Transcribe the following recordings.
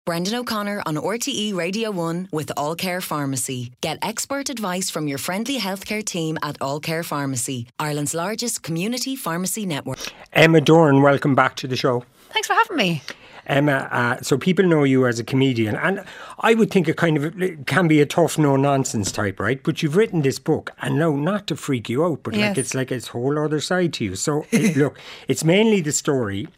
Brendan O'Connor on RTE Radio 1 with All Care Pharmacy. Get expert advice from your friendly healthcare team at All Care Pharmacy, Ireland's largest community pharmacy network. Emma Doran, welcome back to the show. Thanks for having me. Emma, so people know you as a comedian, and I would think it can be a tough, no-nonsense type, right? But you've written this book, and no, not to freak you out, but yes. it's like it's a whole other side to you. So, look, it's mainly the story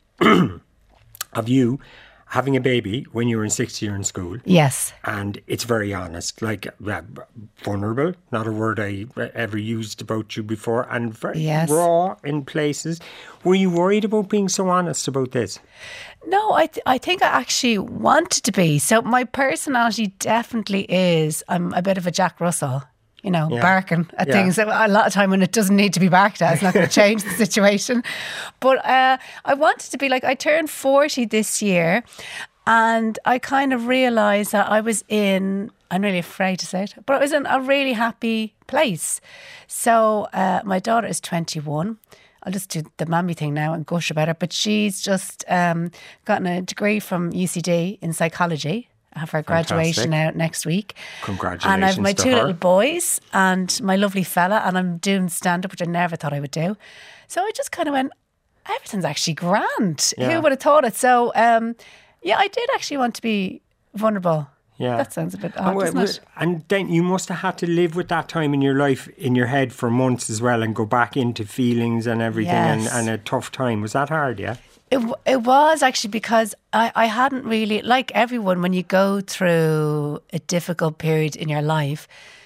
of you having a baby when you were in sixth year in school. Yes. And it's very honest, like vulnerable, not a word I ever used about you before, and very raw in places. Were you worried about being so honest about this? No, I think I actually wanted to be. So my personality definitely is, I'm a bit of a Jack Russell. Barking at things a lot of time when it doesn't need to be barked at. It's not going to change the situation. But I wanted to be like, I turned 40 this year, and I kind of realised that I was I'm really afraid to say it, but I was in a really happy place. So my daughter is 21. I'll just do the mammy thing now and gush about her. But she's just gotten a degree from UCD in psychology. I have her graduation out next week. Congratulations. And I have my two little boys and my lovely fella, and I'm doing stand-up, which I never thought I would do. So I just kind of went, everything's actually grand. Yeah. Who would have thought it? So, I did actually want to be vulnerable. Yeah. That sounds a bit odd, doesn't it? And then you must have had to live with that time in your life, in your head for months as well, and go back into feelings and everything, and a tough time. Was that hard, yeah? It was actually, because I hadn't really, like everyone, when you go through a difficult period in your life,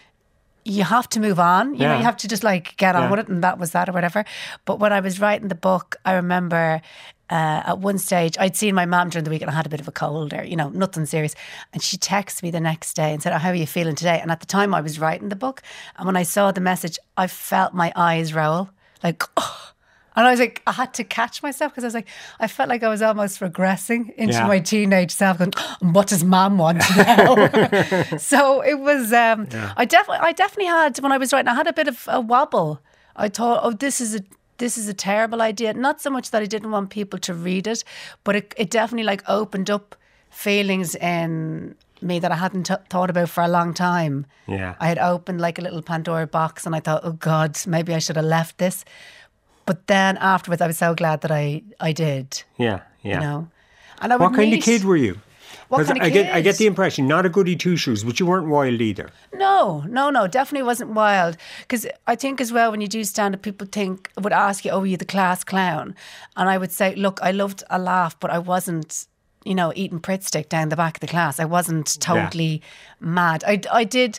you have to move on. You know, you have to just get on with it, and that was that or whatever. But when I was writing the book, I remember at one stage, I'd seen my mum during the week and I had a bit of a cold or, nothing serious. And she texted me the next day and said, "Oh, how are you feeling today?" And at the time I was writing the book. And when I saw the message, I felt my eyes roll. And I was like, I had to catch myself, because I was like, I felt like I was almost regressing into my teenage self, going, what does mum want now? So it was, I definitely had, when I was writing, I had a bit of a wobble. I thought, this is a terrible idea. Not so much that I didn't want people to read it, but it definitely opened up feelings in me that I hadn't thought about for a long time. Yeah. I had opened a little Pandora box, and I thought, oh God, maybe I should have left this. But then afterwards, I was so glad that I did. Yeah. And what kind of kid were you? What kind of kid? I get the impression, not a goody two-shoes, but you weren't wild either. No, definitely wasn't wild. Because I think as well, when you do stand-up, people would ask you, "Oh, were you the class clown?" And I would say, look, I loved a laugh, but I wasn't, eating Pritt stick down the back of the class. I wasn't totally mad. I did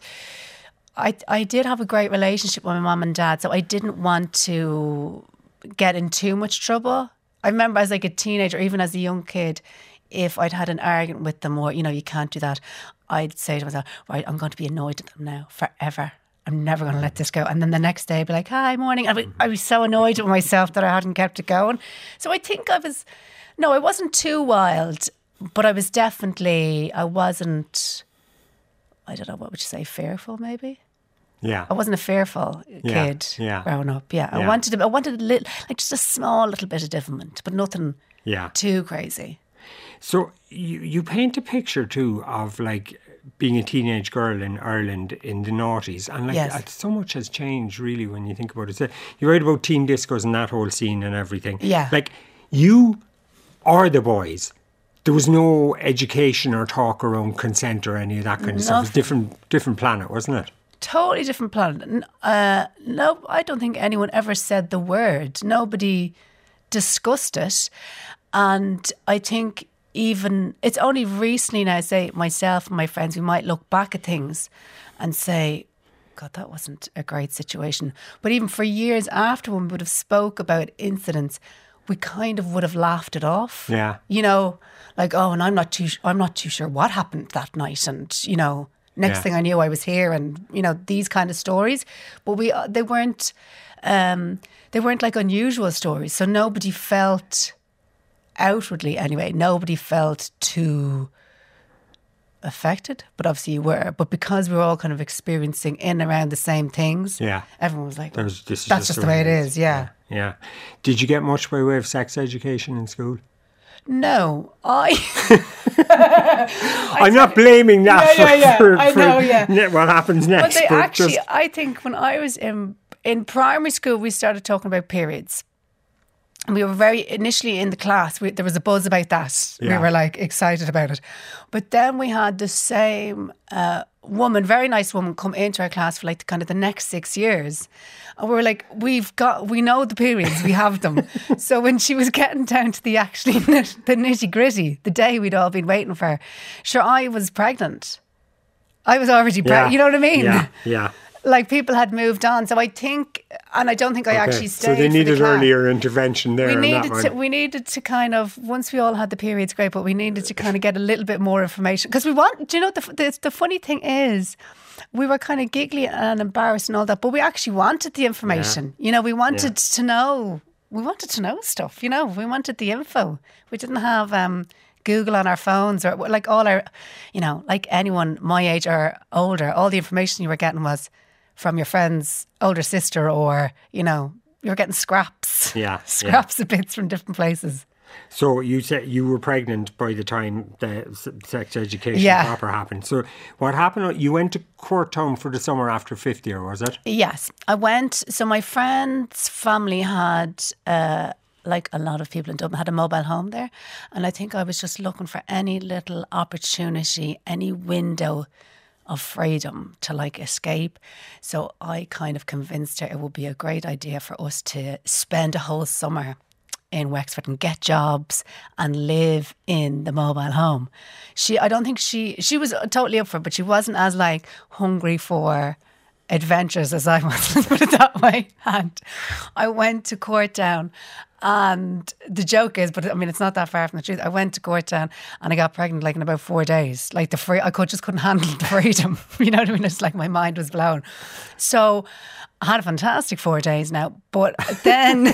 have a great relationship with my mum and dad, so I didn't want to get in too much trouble. I remember as a teenager, even as a young kid, if I'd had an argument with them or, you can't do that, I'd say to myself, right, I'm going to be annoyed at them now forever. I'm never going to let this go. And then the next day I'd be like, hi, morning. I was so annoyed with myself that I hadn't kept it going. So I think I wasn't too wild, but I wasn't, I don't know, what would you say, fearful maybe? Yeah. I wasn't a fearful kid growing up. Yeah. I wanted a little, just a small little bit of development, but nothing too crazy. So you paint a picture too of being a teenage girl in Ireland in the noughties, and so much has changed really when you think about it. So you write about teen discos and that whole scene and everything. Yeah. You or the boys, there was no education or talk around consent or any of that kind of stuff. It was different planet, wasn't it? Totally different planet. No, I don't think anyone ever said the word. Nobody discussed it. And I think even, it's only recently now, say, myself and my friends, we might look back at things and say, God, that wasn't a great situation. But even for years after, when we would have spoke about incidents, we kind of would have laughed it off. Yeah. And I'm not too sure what happened that night. And, next thing I knew, I was here, and these kind of stories. But they weren't unusual stories. So nobody felt, outwardly anyway, nobody felt too affected. But obviously you were. But because we were all kind of experiencing in and around the same things, everyone was like, that's just the way it is. Yeah. Did you get much by way of sex education in school? No, I'm not blaming that for what happens next. But I think when I was in primary school, we started talking about periods. And we were initially in the class, there was a buzz about that. Yeah. We were like excited about it. But then we had the same woman, very nice woman, come into our class for like the next 6 years. And we were like, we know the periods, we have them. So when she was getting down to the nitty gritty, the day we'd all been waiting for, sure, I was pregnant. I was already pregnant, you know what I mean? Yeah. Like people had moved on. So I think, and I don't think I actually stayed. So they needed earlier intervention there. We needed to kind of, once we all had the periods, great, but we needed to kind of get a little bit more information. Because the funny thing is, we were kind of giggly and embarrassed and all that, but we actually wanted the information. Yeah. We wanted to know. We wanted to know stuff, we wanted the info. We didn't have Google on our phones or like all our, like anyone my age or older, all the information you were getting was from your friend's older sister, or, you were getting scraps. Yeah. Scraps of bits from different places. So you said you were pregnant by the time the sex education proper happened. So what happened, you went to Courtown for the summer after 50, or was it? Yes, I went. So my friend's family had, like a lot of people in Dublin, had a mobile home there. And I think I was just looking for any little opportunity, any window of freedom to like escape. So I kind of convinced her it would be a great idea for us to spend a whole summer in Wexford and get jobs and live in the mobile home. I don't think she was totally up for it, but she wasn't as like hungry for adventures as I was, let's put it that way. And I went to Courtown, and the joke is, but I mean, it's not that far from the truth. I went to Courtown and I got pregnant like in about 4 days. Like I couldn't handle the freedom. You know what I mean? It's like my mind was blown. So I had a fantastic 4 days now, but then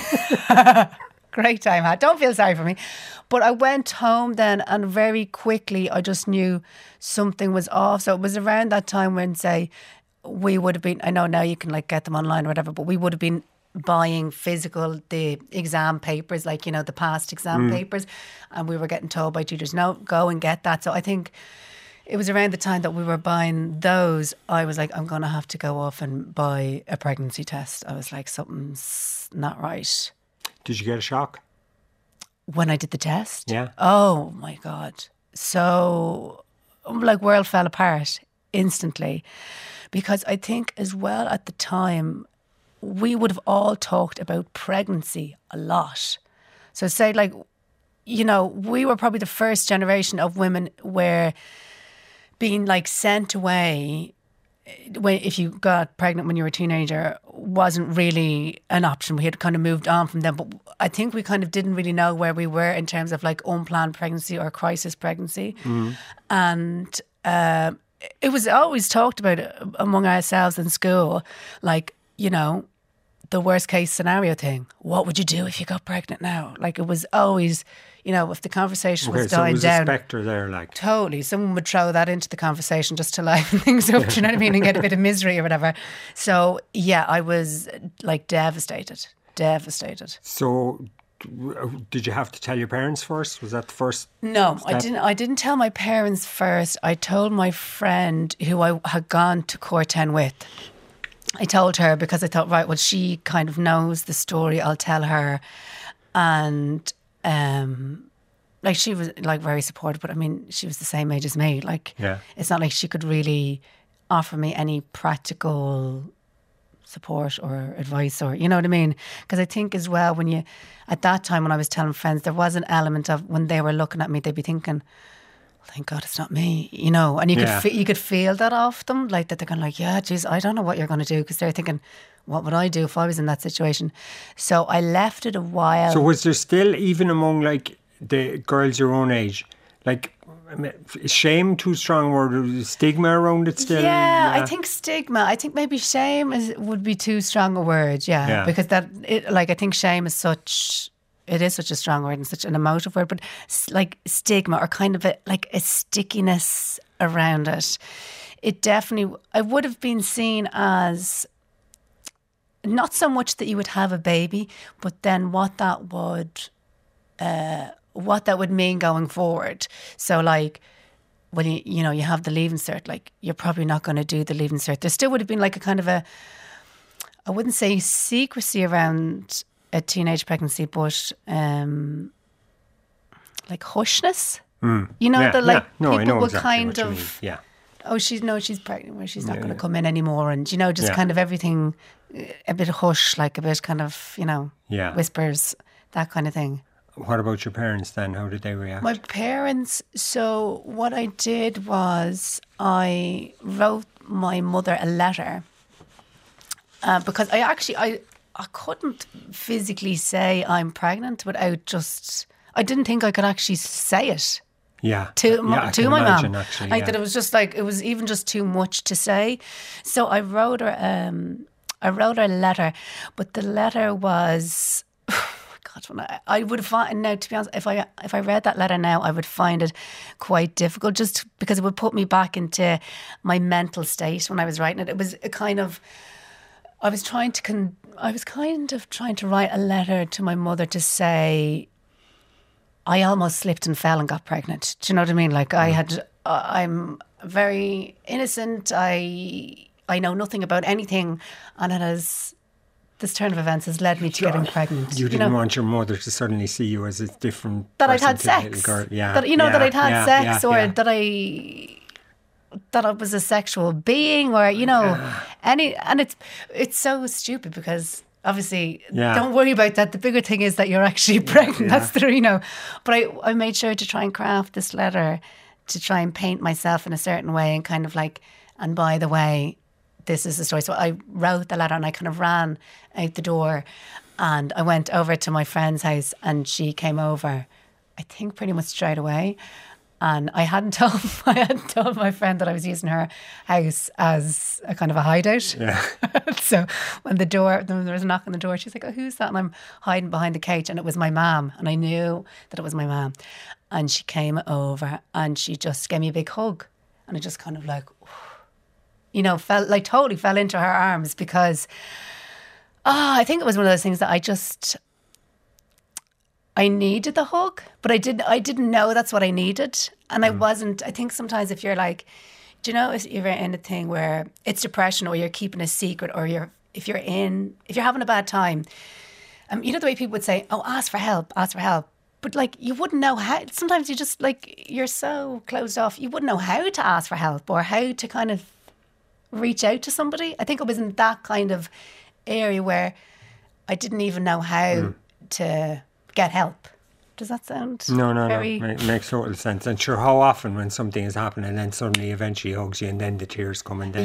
great time had. Don't feel sorry for me. But I went home then, and very quickly I just knew something was off. So it was around that time when, say, we would have been, I know now you can like get them online or whatever, but we would have been buying the exam papers, like, the past exam papers, and we were getting told by tutors, no, go and get that. So I think it was around the time that we were buying those, I was like, I'm going to have to go off and buy a pregnancy test. I was like, something's not right. Did you get a shock? When I did the test? Yeah. Oh my God. So like world fell apart instantly. Because I think as well at the time, we would have all talked about pregnancy a lot. So say like, we were probably the first generation of women where being like sent away if you got pregnant when you were a teenager wasn't really an option. We had kind of moved on from them. But I think we kind of didn't really know where we were in terms of like unplanned pregnancy or crisis pregnancy. And it was always talked about among ourselves in school, like, the worst case scenario thing. What would you do if you got pregnant now? Like it was always, if the conversation was dying down. So a spectre there, like. Totally. Someone would throw that into the conversation just to liven things up, do you know what I mean? And get a bit of misery or whatever. So yeah, I was like devastated. So did you have to tell your parents first? Was that the first No, step? I didn't tell my parents first. I told my friend who I had gone to Courtown with. I told her because I thought, right, well, she kind of knows the story. I'll tell her. And like she was like very supportive, but I mean, she was the same age as me. Like, It's not like she could really offer me any practical support or advice, or, you know what I mean? Because I think as well, at that time when I was telling friends, there was an element of when they were looking at me, they'd be thinking, thank God it's not me, and you could feel that off them, like that they're going like, yeah, geez, I don't know what you're going to do, because they're thinking, what would I do if I was in that situation? So I left it a while. So was there still, even among like the girls your own age, like, is shame too strong a word? Or stigma around it still? Yeah, I think stigma. I think maybe shame would be too strong a word. Yeah. Because I think shame is such a strong word and such an emotive word, but like stigma or kind of a stickiness around it. It definitely, I would have been seen as not so much that you would have a baby, but then what that would what that would mean going forward. So like, when you have the Leaving Cert, like you're probably not going to do the Leaving Cert. There still would have been like a kind of I wouldn't say secrecy around a teenage pregnancy, but like hushness. That people will exactly kind of, oh, she's pregnant, where she's not going to come in anymore, and kind of everything, a bit hush, like a bit kind of whispers, that kind of thing. What about your parents then? How did they react? My parents, so what I did was I wrote my mother a letter because I couldn't physically say I'm pregnant without I didn't think I could actually say it. To my mum. That it was just like, it was even just too much to say. So I wrote her a letter, but the letter was... God, I would find now, to be honest, if I read that letter now, I would find it quite difficult, just because it would put me back into my mental state when I was writing it. It was a kind of, I was kind of trying to write a letter to my mother to say, I almost slipped and fell and got pregnant. Do you know what I mean? Like I'm very innocent. I know nothing about anything, and it has. This turn of events has led me to getting pregnant. You didn't want your mother to suddenly see you as a different that I'd had sex. That I'd had sex, or that I was a sexual being, or and it's so stupid because obviously don't worry about that. The bigger thing is that you're actually pregnant. That's the But I made sure to try and craft this letter to try and paint myself in a certain way, and kind of like, and by the way, this is the story. So I wrote the letter and I kind of ran out the door, and I went over to my friend's house, and she came over, I think pretty much straight away. And I hadn't told my friend that I was using her house as a kind of a hideout. Yeah. So when there was a knock on the door, she's like, "Oh, who's that?" And I'm hiding behind the couch, and it was my mum, and I knew that it was my mum. And she came over and she just gave me a big hug, and I just kind of like, totally fell into her arms, because I think it was one of those things that I needed the hug, but I didn't know that's what I needed. And I think sometimes if you're like, if you're in a thing where it's depression, or you're keeping a secret, or if you're having a bad time, the way people would say, "Oh, ask for help. But like, you wouldn't know how. Sometimes you just like, you're so closed off, you wouldn't know how to ask for help, or how to kind of reach out to somebody. I think I was in that kind of area where I didn't even know how to get help. Does that sound very... No. It makes total sense. And sure, how often when something is happening and then suddenly eventually hugs you, and then the tears come, and then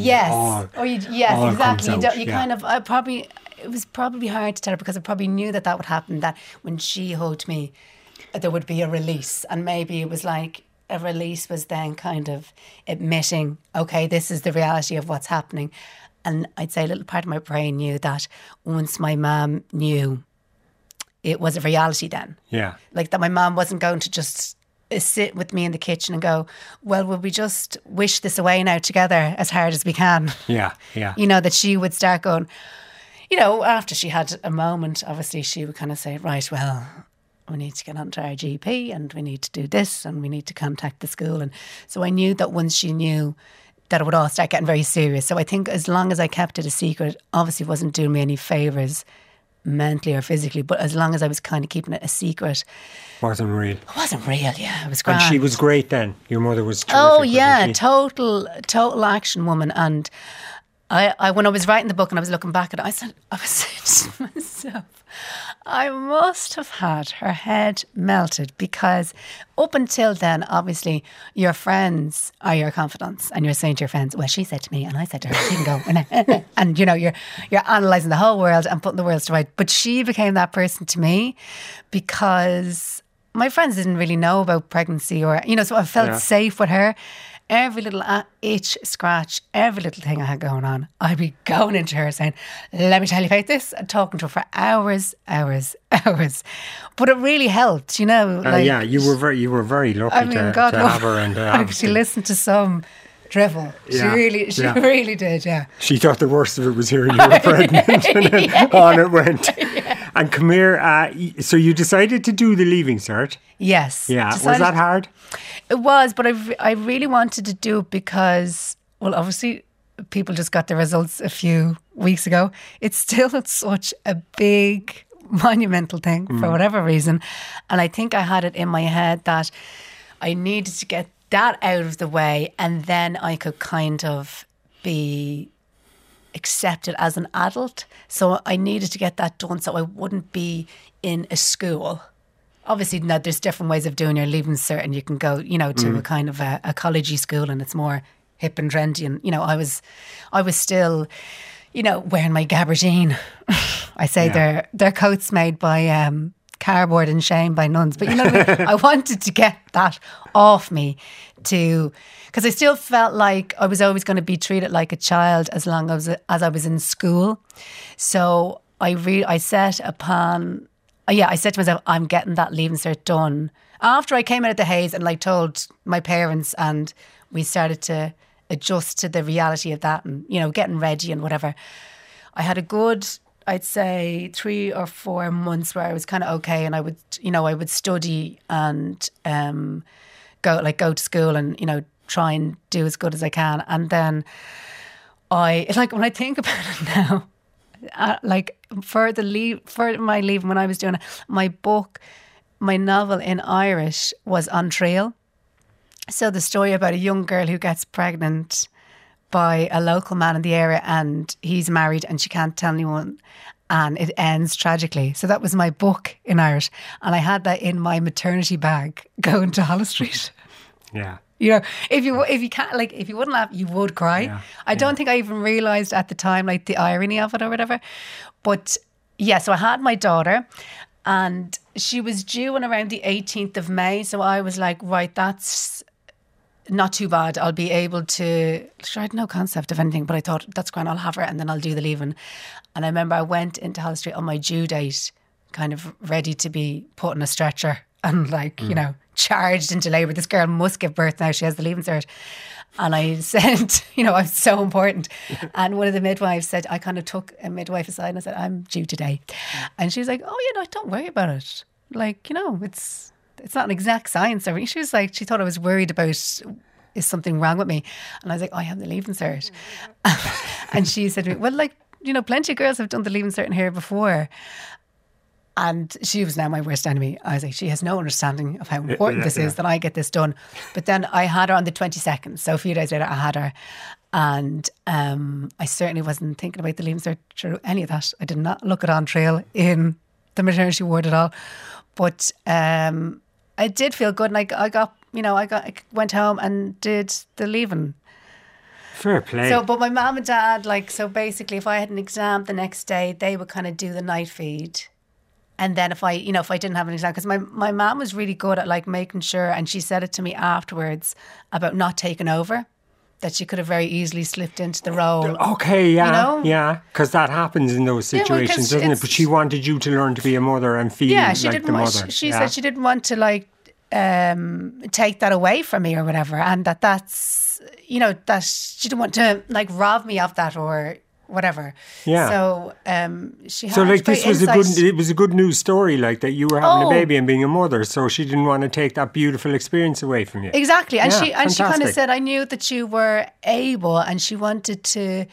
exactly. Kind of, it was probably hard to tell her, because I probably knew that would happen, that when she hugged me, there would be a release. And maybe it was like, a release was then kind of admitting, okay, this is the reality of what's happening. And I'd say a little part of my brain knew that once my mum knew, it was a reality then. Yeah. Like that my mum wasn't going to just sit with me in the kitchen and go, well, will we just wish this away now together as hard as we can? Yeah. That she would start going, after she had a moment, obviously she would kind of say, right, well, we need to get onto our GP, and we need to do this, and we need to contact the school. And so I knew that once she knew, that it would all start getting very serious. So I think as long as I kept it a secret, obviously it wasn't doing me any favours mentally or physically, but as long as I was kind of keeping it a secret. Wasn't real. It wasn't real, yeah. It was grand. And she was great then. Your mother was terrific. Oh yeah, total action woman. And I when I was writing the book and I was looking back at it, I was saying to myself, I must have had her head melted, because up until then, obviously, your friends are your confidants, and you're saying to your friends, well, she said to me and I said to her, she can go. And you're analysing the whole world and putting the worlds to right. But she became that person to me, because my friends didn't really know about pregnancy, or, so I felt safe with her. Every little itch, scratch, every little thing I had going on, I'd be going into her saying, let me tell you about this, and talking to her for hours. But it really helped, you you were very lucky to have her. And she listened to some drivel. She really did, yeah. She thought the worst of it was hearing you were pregnant, and then on it went. And come here, so you decided to do the Leaving Cert? Yes. Yeah. Was that hard? It was, but I really wanted to do it because, well, obviously people just got the results a few weeks ago. It's still such a big, monumental thing for whatever reason. And I think I had it in my head that I needed to get that out of the way, and then I could kind of be accepted as an adult. So I needed to get that done so I wouldn't be in a school. Obviously, now there's different ways of doing your Leaving Cert, and you can go, to a kind of a collegey school, and it's more hip and trendy. And I was still, wearing my gabardine. I say they're coats made by cardboard and shame by nuns, but I wanted to get that off me because I still felt like I was always going to be treated like a child as long as I was in school. So I set to myself, I'm getting that Leaving Cert done. After I came out of the haze and told my parents, and we started to adjust to the reality of that, and getting ready and whatever. I had a good, I'd say, 3 or 4 months where I was kind of okay, and I would study and go to school and try and do as good as I can. And then when I think about it now, for my leaving, when I was doing it, my novel in Irish was On Trail. So the story about a young girl who gets pregnant by a local man in the area, and he's married and she can't tell anyone, and it ends tragically. So that was my book in Irish, and I had that in my maternity bag going to Holles Street. Yeah. If you wouldn't laugh, you would cry. Yeah, I don't think I even realised at the time the irony of it or whatever. But yeah, so I had my daughter, and she was due on around the 18th of May. So I was like, right, that's not too bad. I'll be able to. Sure, I had no concept of anything, but I thought that's grand. I'll have her, and then I'll do the Leaving. And I remember I went into Holles Street on my due date, kind of ready to be put in a stretcher and charged into labour. This girl must give birth now. She has the Leaving Cert. And I said, I'm so important. And one of the midwives said, I kind of took a midwife aside and I said, I'm due today. And she was like, oh, don't worry about it. It's not an exact science. She was like, she thought I was worried about, is something wrong with me? And I was like, I have the Leaving Cert. And she said to me, well, plenty of girls have done the Leaving Cert in here before. And she was now my worst enemy. I was like, she has no understanding of how important this is, that I get this done. But then I had her on the 22nd. So a few days later, I had her. And I certainly wasn't thinking about the Leaving Cert through any of that. I did not look at On Trail in the maternity ward at all. But I did feel good. And I went home and did the Leaving. Fair play. So, but my mum and dad, so basically if I had an exam the next day, they would kind of do the night feed. And then if I didn't have an exam, because my mum was really good at making sure, and she said it to me afterwards about not taking over, that she could have very easily slipped into the role. Okay, yeah, yeah, because that happens in those situations, doesn't it? But she wanted you to learn to be a mother and feel like the mother. She said she didn't want to take that away from me or whatever, and that's that she didn't want to rob me of that or whatever. Yeah. So she had this was it was a good news story, that you were having a baby and being a mother, so she didn't want to take that beautiful experience away from you. Exactly. And she kind of said, I knew that you were able, and she wanted to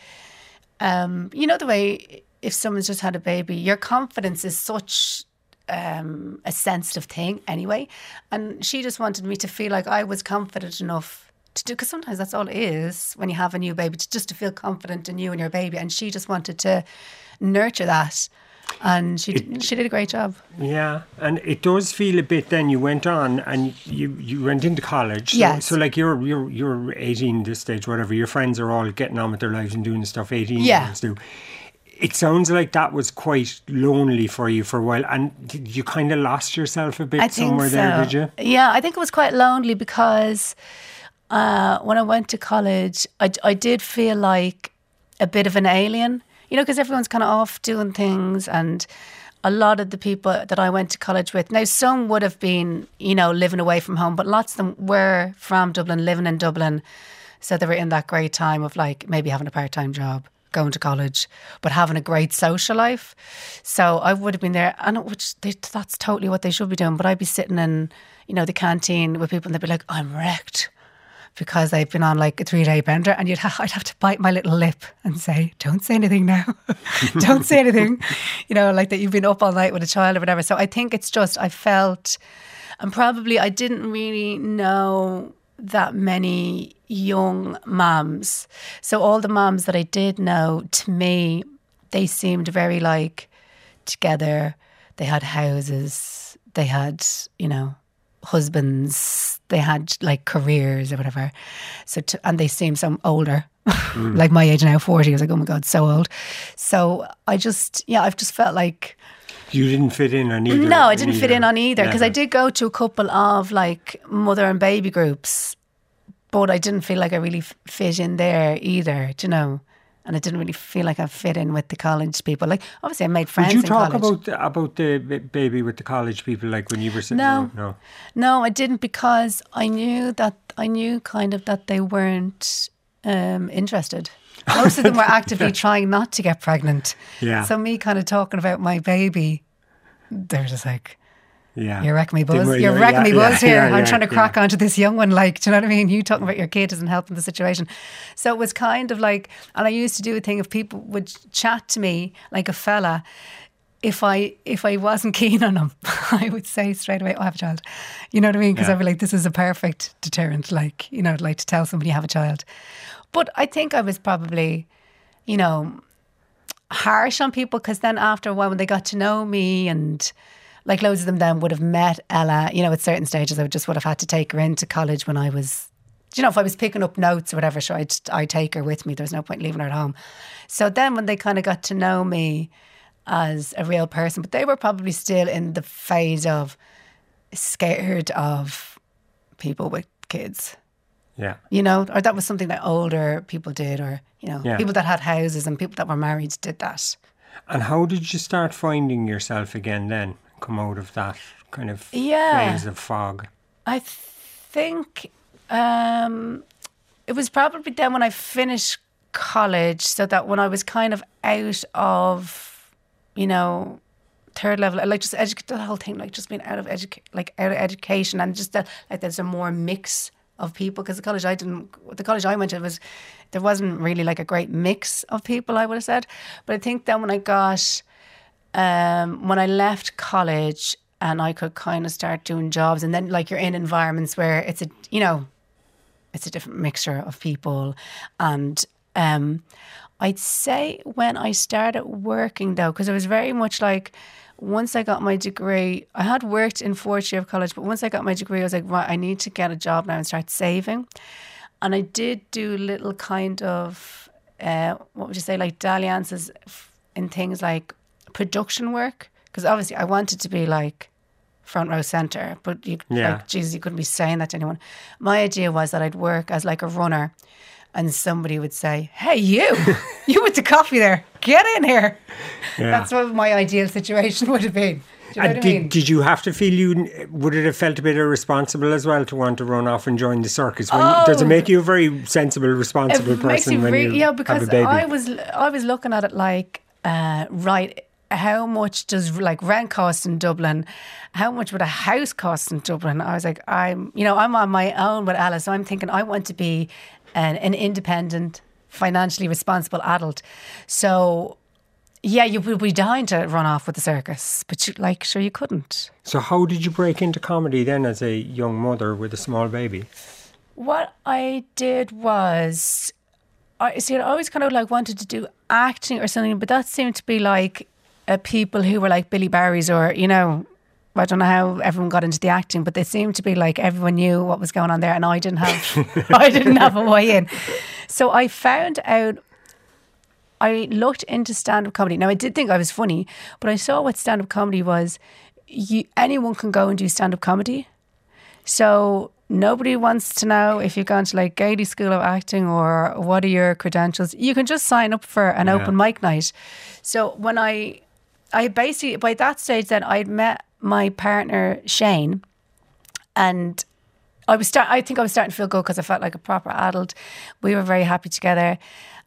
the way if someone's just had a baby, your confidence is such a sensitive thing anyway, and she just wanted me to feel like I was confident enough to do, because sometimes that's all it is when you have a new baby, just to feel confident in you and your baby. And she just wanted to nurture that, and she did a great job. Yeah, and it does feel a bit. Then you went on and you went into college. Yes. So you're 18 this stage, whatever. Your friends are all getting on with their lives and doing the stuff 18-year-olds do. It sounds like that was quite lonely for you for a while, and you kind of lost yourself a bit somewhere there, did you? Yeah, I think it was quite lonely because when I went to college, I did feel like a bit of an alien, because everyone's kind of off doing things, and a lot of the people that I went to college with, now some would have been, living away from home, but lots of them were from Dublin, living in Dublin. So they were in that great time of maybe having a part-time job going to college, but having a great social life. So I would have been there, and that's totally what they should be doing. But I'd be sitting in, the canteen with people, and they'd be like, I'm wrecked, because they've been on like a 3-day bender, and I'd have to bite my little lip and say, don't say anything now. Don't say anything. Like that you've been up all night with a child or whatever. So I think it's just, I felt, and probably I didn't really know that many young mums. So all the mums that I did know, to me, they seemed very like together. They had houses, they had, husbands, they had like careers or whatever. And they seemed some older, like my age now, 40. I was like, oh my God, so old. So I've just felt like, you didn't fit in on either? No, I didn't fit in on either, because I did go to a couple of like mother and baby groups, but I didn't feel like I really fit in there either, and I didn't really feel like I fit in with the college people. Like, obviously I made friends in college. Did you talk about the baby with the college people, like when you were sitting there? No, I didn't, because I knew kind of that they weren't interested. Most of them were actively trying not to get pregnant. Yeah. So me kind of talking about my baby, they're just like, you're wrecking me buzz. You're wrecking me buzz here. I'm trying to crack onto this young one. Like, do you know what I mean? You talking about your kid isn't helping the situation. So it was kind of like, and I used to do a thing, if people would chat to me like a fella, if I wasn't keen on him, I would say straight away, I have a child. You know what I mean? Because I'd be like, this is a perfect deterrent. Like, I'd like to tell somebody you have a child. But I think I was probably, harsh on people, because then after a while, when they got to know me, and like loads of them then would have met Ella, at certain stages, I would have had to take her into college when I was, if I was picking up notes or whatever, so I'd take her with me. There was no point leaving her at home. So then when they kind of got to know me as a real person, but they were probably still in the phase of scared of people with kids. Yeah. Or that was something that older people did, or, people that had houses and people that were married did that. And how did you start finding yourself again then? Come out of that kind of phase of fog? I think it was probably then when I finished college, so that when I was kind of out of, third level, like just the whole thing, like just being out of education, and just that, like there's a more mix of people, because the college I went to, there wasn't really like a great mix of people, I would have said. But I think then when I left college and I could kind of start doing jobs, and then like you're in environments where it's a different mixture of people. And I'd say when I started working though, because it was very much like, once I got my degree, I had worked in fourth year of college, but once I got my degree, I was like, right, I need to get a job now and start saving. And I did do little kind of, what would you say, like dalliances in things like production work. Because obviously I wanted to be like front row centre, but like, Jesus, you couldn't be saying that to anyone. My idea was that I'd work as like a runner, and somebody would say, hey, you with the coffee there, get in here. Yeah. That's what my ideal situation would have been. Do you know what I mean? Did you have to feel would it have felt a bit irresponsible as well to want to run off and join the circus? Does it make you a very sensible, responsible person when you have a baby? I was looking at it like, right, how much does like rent cost in Dublin? How much would a house cost in Dublin? I was like, I'm on my own with Ella, so I'm thinking I want to be an independent, financially responsible adult. So, yeah, you would be dying to run off with the circus, but you couldn't. So how did you break into comedy then as a young mother with a small baby? What I did was, I always kind of like wanted to do acting or something, but that seemed to be like people who were like Billy Barry's, or, I don't know how everyone got into the acting, but they seemed to be like everyone knew what was going on there, and I didn't have a way in. So I found out, I looked into stand-up comedy. Now I did think I was funny, but I saw what stand-up comedy was. Anyone can go and do stand-up comedy. So nobody wants to know if you've gone to like Gaiety School of Acting or what are your credentials. You can just sign up for an open mic night. So when I basically, by that stage then, I'd met my partner Shane, and I think I was starting to feel good because I felt like a proper adult. We were very happy together,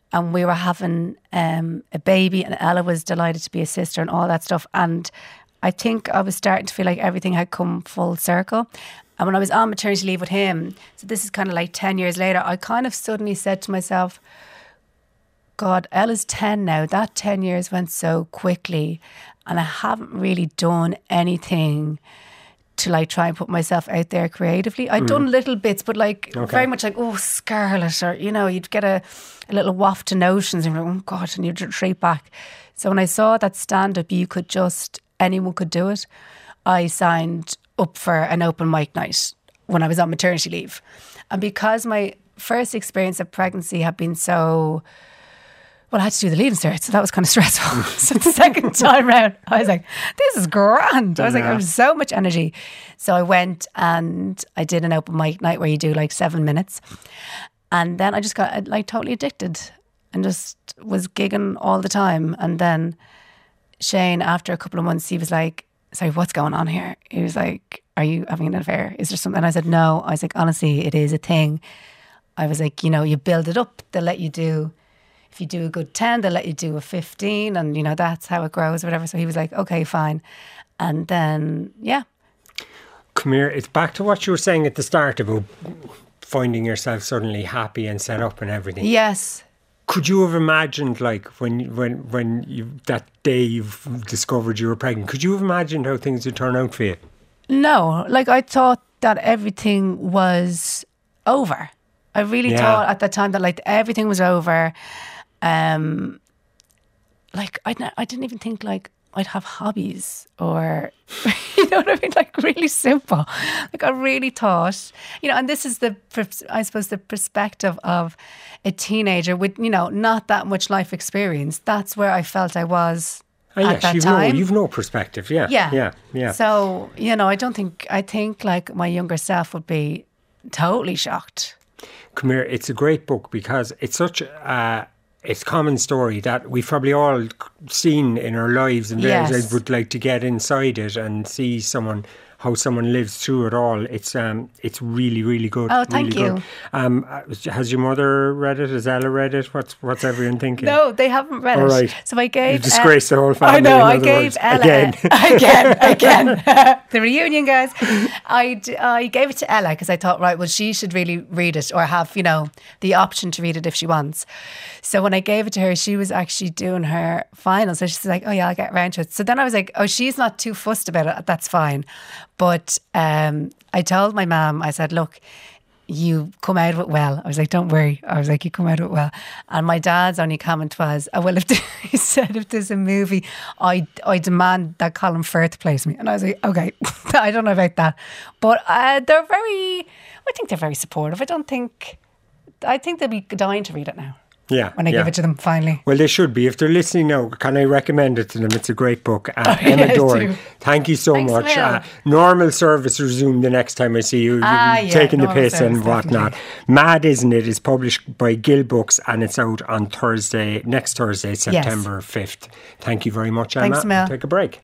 and we were having a baby, and Ella was delighted to be a sister and all that stuff. And I think I was starting to feel like everything had come full circle. And when I was on maternity leave with him, so this is kind of like 10 years later, I kind of suddenly said to myself, God, Ella's 10 now. That 10 years went so quickly, and I haven't really done anything to like try and put myself out there creatively. I'd done little bits, but like very much like, oh, Scarlett, or, you know, you'd get a little waft of notions and you're like, oh God, and you'd retreat back. So when I saw that stand-up, anyone could do it, I signed up for an open mic night when I was on maternity leave. And because my first experience of pregnancy had been so... Well, I had to do the leaving cert, so that was kind of stressful. So the second time round, I was like, this is grand. I was like, I have so much energy. So I went and I did an open mic night where you do like 7 minutes. And then I just got like totally addicted and just was gigging all the time. And then Shane, after a couple of months, he was like, sorry, what's going on here? He was like, are you having an affair? Is there something? And I said, no. I was like, honestly, it is a thing. I was like, you know, you build it up, they'll let you do... If you do a good 10, they'll let you do a 15, and, you know, that's how it grows or whatever. So he was like, okay, fine. And then, yeah. Come here, it's back to what you were saying at the start about finding yourself suddenly happy and set up and everything. Yes. Could you have imagined, like, when you that day you've discovered you were pregnant, could you have imagined how things would turn out for you? No. Like, I thought that everything was over. I really thought at that time that, like, everything was over. Like I didn't even think like I'd have hobbies or, you know what I mean? Like really simple. Like I really thought, you know, and this is I suppose the perspective of a teenager with, you know, not that much life experience. That's where I felt I was at that time. You've no perspective. Yeah. So, you know, I think like my younger self would be totally shocked. Come here, it's a great book because it's such it's a common story that we've probably all seen in our lives, and I would like to get inside it and see how someone lives through it all. It's really, really good. Oh, thank you. Has your mother read it? Has Ella read it? What's everyone thinking? No, they haven't read it. All right. So I gave... You disgraced the whole family. I know, I gave Ella... Again. The reunion, guys. I gave it to Ella because I thought, right, well, she should really read it or have, you know, the option to read it if she wants. So when I gave it to her, she was actually doing her final. So she's like, oh yeah, I'll get around to it. So then I was like, oh, she's not too fussed about it. That's fine. But I told my mum, I said, look, you come out of it well. I was like, don't worry. I was like, you come out of it well. And my dad's only comment was, oh, well, he said, if there's a movie, I demand that Colin Firth plays me. And I was like, okay, I don't know about that. But I think they're very supportive. I think they'll be dying to read it now. Yeah. When I give it to them finally. Well, they should be. If they're listening now, can I recommend it to them? It's a great book. Emma Doran, thank you so much. Normal service resumed the next time I see you. Taking the piss and whatnot. Definitely. Mad, Isn't It? Is published by Gill Books and it's out on next Thursday, September 5th. Thank you very much, Emma. Thanks, Mel. Take a break.